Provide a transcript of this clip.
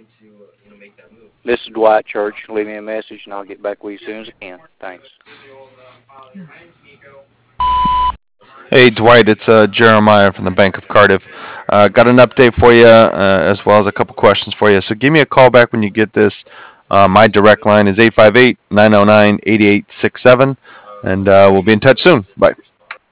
This is Dwight Church. Leave me a message, and I'll get back with you as soon as I can. Thanks. Hey, Dwight, it's Jeremiah from the Bank of Cardiff. Got an update for you as well as a couple questions for you. So give me a call back when you get this. My direct line is 858 909 8867, and we'll be in touch soon. Bye.